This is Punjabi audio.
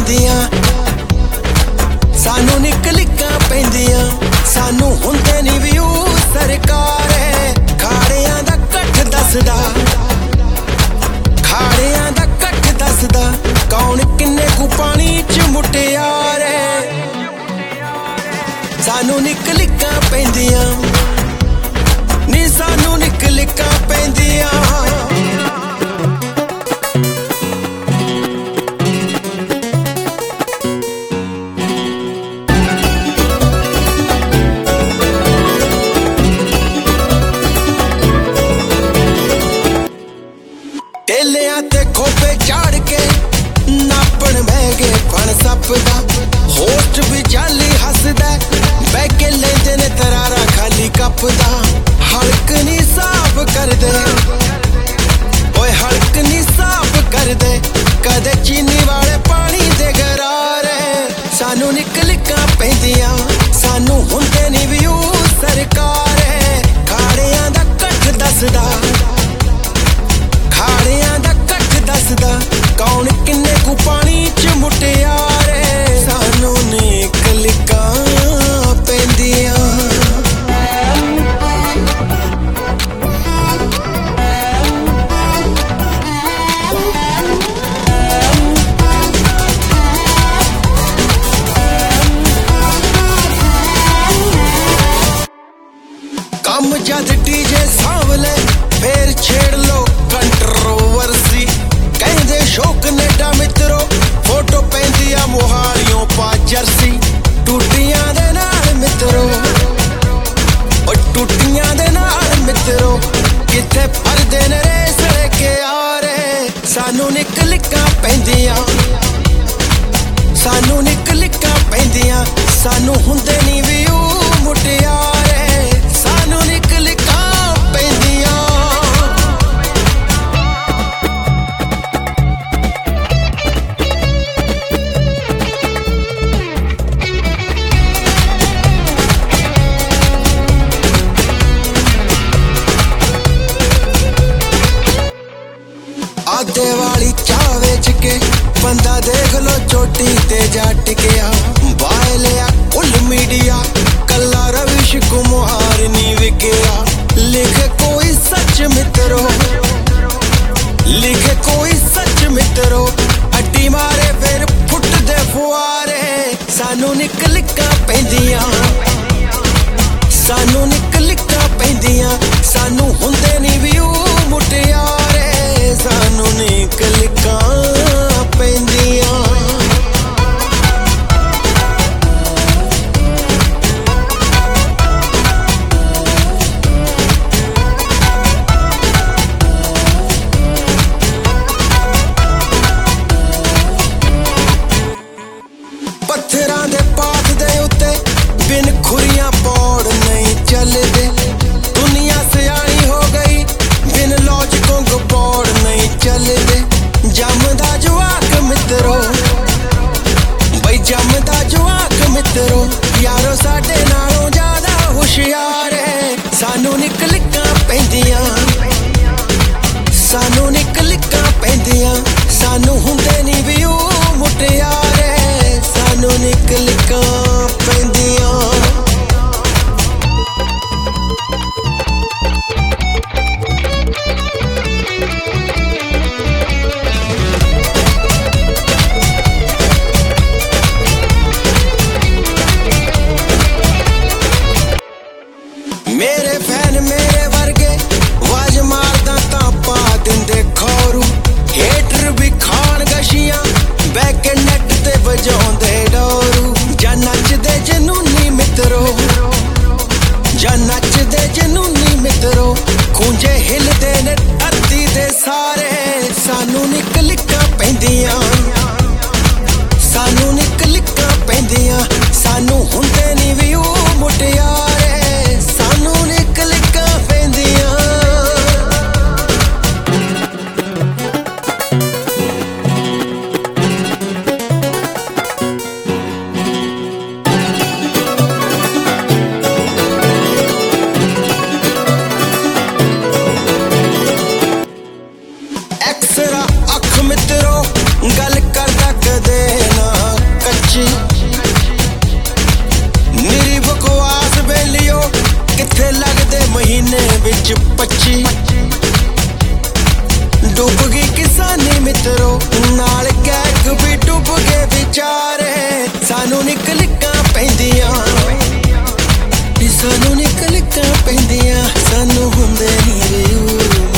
ਪੈਂਦੀਆਂ ਸਾਨੂੰ ਨਿਕਲਿਕਾਂ ਪੈਂਦੀਆਂ ਸਾਨੂੰ ਹੁੰਦੇ ਨਹੀਂ ਵਿਊ ਸਰਕਾਰੇ ਖਾੜਿਆਂ ਦਾ ਕੱਠ ਦੱਸਦਾ ਖਾੜਿਆਂ ਦਾ ਕੱਠ ਦੱਸਦਾ ਕੌਣ ਕਿੰਨੇ ਕੁ ਪਾਣੀ ਚ ਮੁਟਿਆਰੇ ਸਾਨੂੰ ਨਿਕਲਿਕਾਂ ਪੈਂਦੀਆਂ ਨੀ ਸਾਨੂੰ ਨਿਕਲਿਕਾਂ ਪੈਂਦੀਆਂ ਢੇਲਿਆਂ ਤੇ ਖੋਪੇ ਝਾੜ ਕੇ ਨਾਪਣ ਬਹਿ ਗਏ ਫਣ ਸੱਪ ਦਾ ਹੋਸਟ ਵੀ ਜਾਲੀ ਹੱਸਦਾ ਬਹਿ ਕੇ ਲੈਂਦੇ ਨੇ ਤਰਾਰਾ ਖਾਲੀ ਕੱਪ ਦਾ ਹਲਕ ਨੀ ਸਾਫ ਕਰਦੇ ਓਏ ਹਲਕ ਨੀ ਸਾਫ ਕਰਦੇ ਕਦੇ ਚੀਨੀ ਵਾਲੇ ਪਾਣੀ ਦੇ ਗਰਾਰੇ ਸਾਨੂੰ ਨਿਕਲਿਕਾਂ ਪੈਂਦੀਆਂ ਸਾਨੂੰ ਹੁੰਦੇ ਨੀ ਵਿਊ ਸਰਕਾਰੇ ਖਾੜਿਆਂ ਦਾ ਕੱਠ ਦੱਸਦਾ ਖਾੜਿਆਂ ਦਾ ਕੱਠ ਦੱਸਦਾ ਕੌਣ ਕਿੰਨੇ ਕੁ ਪਾਣੀ ਚ ਮੁਟਿਆਰੇ ਸਾਨੂੰ ਨਿਕਲਿਕਾਂ ਪੈਂਦੀਆਂ ਕੰਮ ਜਦ ਡੀਜੇ ਸਾਂਵਲੇ ਫੇਰ ਛੇੜ ਲੋ ਕੰਟਰੋਵਰਸੀ ਕਹਿੰਦੇ ਸ਼ੌਕ ਕਨੇਡਾ ਮਿੱਤਰੋ ਫੋਟੋ ਪੈਂਦੀ ਆ ਮੋਹਾਲੀਓਂ ਪਾ ਜਰਸੀ ਟੂਟੀਆਂ ਦੇ ਨਾਲ ਮਿੱਤਰੋ ਓ ਟੂਟੀਆਂ ਦੇ ਨਾਲ ਮਿੱਤਰੋ ਕਿੱਥੇ ਫਰਦੇ ਨੇ ਰੇਸ ਲੈ ਕੇ ਆਰੇ ਸਾਨੂੰ ਨਿਕਲਿਕਾਂ ਪੈਂਦੀਆਂ ਸਾਨੂੰ ਨਿਕਲਿਕਾਂ ਪੈਂਦੀਆਂ ਸਾਨੂੰ ਹੁੰਦੇ ਨੀ ਵਿਊ ਮੁਟਿਆਰੇ ਸਾਨੂੰ ਨਿਕਲਿਕਾਂ ਪੈਂਦੀਆਂ ਆਦੇ ਵਾਲੀ ਚਾਹ ਵੇਚ ਕੇ ਬੰਦਾ ਦੇਖ ਲੋ ਚੋਟੀ ਤੇ ਜਾ ਟਿਕਿਆ ਬਾਏ ਲਿਆ ਕੁੱਲ ਮੀਡੀਆ ਕੱਲਾ ਰਵਿਸ਼ ਕੁਮਾਰ ਨੀ ਵਿਕਿਆ ਲਿਖੇ ਕੋਈ ਸੱਚ ਮਿੱਤਰੋ ਲਿਖੇ ਕੋਈ ਸੱਚ ਮਿੱਤਰੋ ਅੱਡੀ ਮਾਰੇ ਫਿਰ ਫੁੱਟਦੇ ਫੁਆਰੇ ਸਾਨੂੰ ਨਿਕਲਿਕਾਂ ਪੈਂਦੀਆਂ ਸਾਨੂੰ ਨਿਕਲਿਕਾਂ ਪੈਂਦੀਆਂ ਸਾਨੂੰ ਹੁੰਦੇ ਨੀ ਵਿਊ ਮੁਟਿਆਰੇ ਸਾਨੂੰ ਨਿਕਲਿਕਾਂ ਪੈਂਦੀਆਂ ਪੱਥਰਾਂ ਦੇ ਪਾਥ ਦੇ ਉੱਤੇ ਬਿਨ ਖੁਰੀਆਂ ਪੌੜ ਨਹੀਂ ਚੱਲਦੇ ਦੁਨੀਆ ਸਿਆਣੀ ਹੋ ਗਈ ਬਿਨ ਲੌਜਿਕੋਂ ਗਪੌੜ ਨਹੀਂ ਚੱਲਦੇ ਜੰਮਦਾ ਜਵਾਕ ਮਿੱਤਰੋ ਬਈ ਜੰਮਦਾ ਜਵਾਕ ਮਿੱਤਰੋ ਯਾਰੋ ਸਾਡੇ ਨਾਲੋਂ ਜ਼ਿਆਦਾ ਹੁਸ਼ਿਆਰ ਏ ਸਾਨੂੰ ਨਿਕਲਿਕਾਂ ਪੈਂਦੀਆਂ ਸਾਨੂੰ ਨਿਕਲਿਕਾਂ ਪੈਂਦੀਆਂ ਸਾਨੂੰ ਹੁੰਦੇ ਨੀ ਵਿਊ ਮੁਟਿਆਰੇ ਸਾਨੂੰ ਨਿਕਲਿਕਾਂ ਪੈਂਦੀਆਂ ਮਹੀਨੇ ਵਿੱਚ 25 ਡੁੱਬ ਗਈ ਕਿਸਾਨੀ ਮਿੱਤਰੋ ਨਾਲ ਗੈਗ ਵੀ ਡੁੱਬ ਗਏ ਵਿਚਾਰੇ ਸਾਨੂੰ ਨਿਕਲਿਕਾਂ ਪੈਂਦੀਆਂ ਸਾਨੂੰ ਨਿਕਲਿਕਾਂ ਪੈਂਦੀਆਂ ਸਾਨੂੰ ਹੁੰਦੇ ਨੀ ਰਿਊ